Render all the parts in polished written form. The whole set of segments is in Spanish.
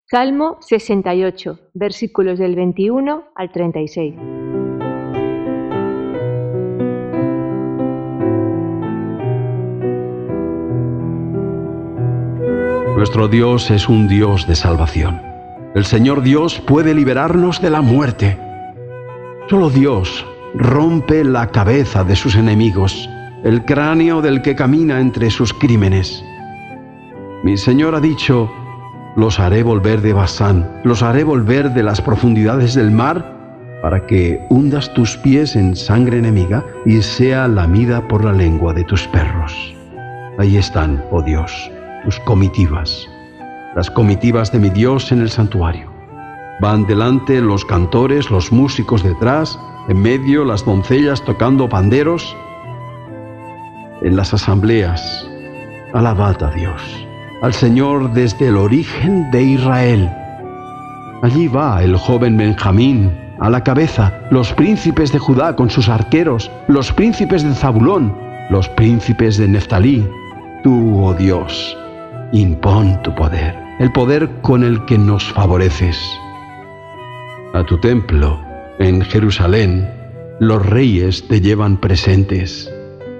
Salmo 68, versículos del 21 al 36. Nuestro Dios es un Dios de salvación. El Señor Dios puede liberarnos de la muerte. Solo Dios rompe la cabeza de sus enemigos, el cráneo del que camina entre sus crímenes. Mi Señor ha dicho: los haré volver de Basán, los haré volver de las profundidades del mar, para que hundas tus pies en sangre enemiga y sea lamida por la lengua de tus perros. Ahí están, oh Dios, tus comitivas, las comitivas de mi Dios en el santuario. Van delante los cantores, los músicos detrás, en medio las doncellas tocando panderos. En las asambleas, alabad a Dios, al Señor desde el origen de Israel. Allí va el joven Benjamín a la cabeza, los príncipes de Judá con sus arqueros, los príncipes de Zabulón, los príncipes de Neftalí. Tú, oh Dios, impón tu poder, el poder con el que nos favoreces. A tu templo, en Jerusalén, los reyes te llevan presentes.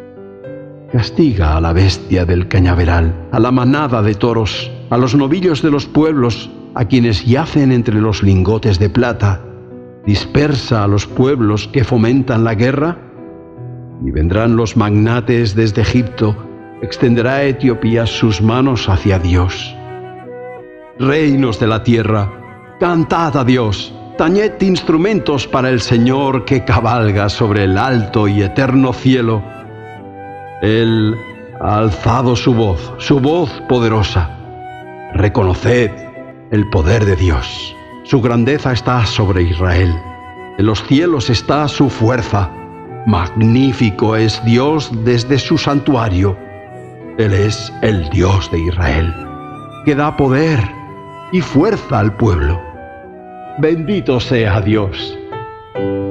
Castiga a la bestia del cañaveral, a la manada de toros, a los novillos de los pueblos, a quienes yacen entre los lingotes de plata. Dispersa a los pueblos que fomentan la guerra, y vendrán los magnates desde Egipto. Extenderá Etiopía sus manos hacia Dios. Reinos de la tierra, cantad a Dios, tañed instrumentos para el Señor que cabalga sobre el alto y eterno cielo. Él ha alzado su voz poderosa. Reconoced el poder de Dios. Su grandeza está sobre Israel. En los cielos está su fuerza. Magnífico es Dios desde su santuario. Él es el Dios de Israel, que da poder y fuerza al pueblo. Bendito sea Dios.